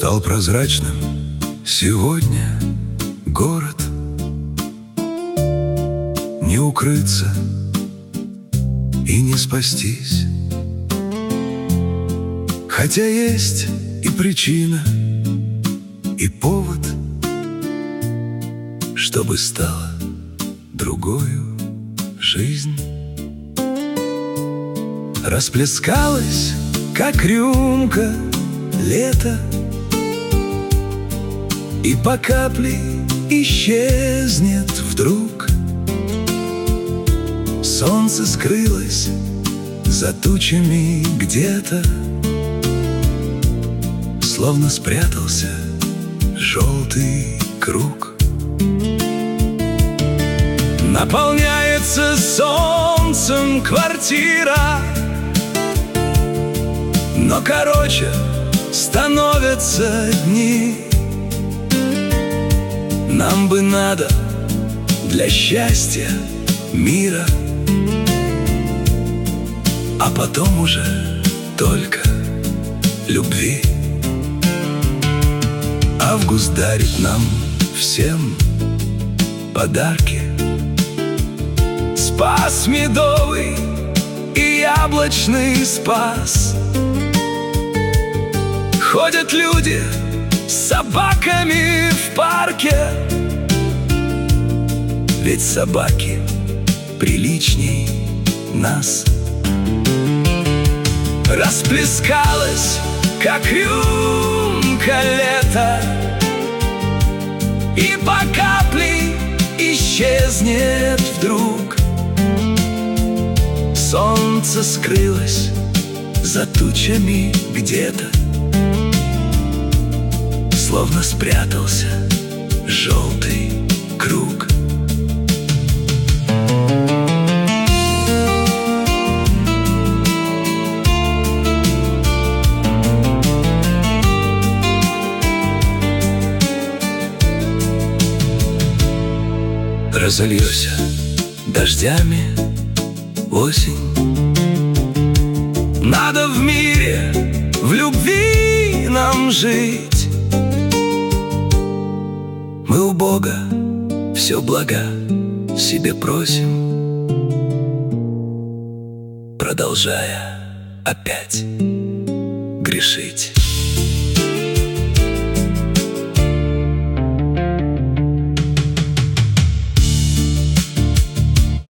Стал прозрачным сегодня город. Не укрыться и не спастись, хотя есть и причина, и повод, чтобы стала другою жизнь. Расплескалась, как рюмка, лето, и по капле исчезнет вдруг. Солнце скрылось за тучами где-то, словно спрятался желтый круг. Наполняется солнцем квартира, но короче становятся дни. Нам бы надо для счастья мира, а потом уже только любви. Август дарит нам всем подарки. Спас медовый и яблочный спас. Ходят люди с собаками в парке, ведь собаки приличней нас. Расплескалась, как рюмка, лето, и по капле исчезнет вдруг. Солнце скрылось за тучами где-то, словно спрятался желтый круг. Разольется дождями осень. Надо в мире, в любви нам жить. Мы у Бога все блага себе просим, продолжая опять грешить.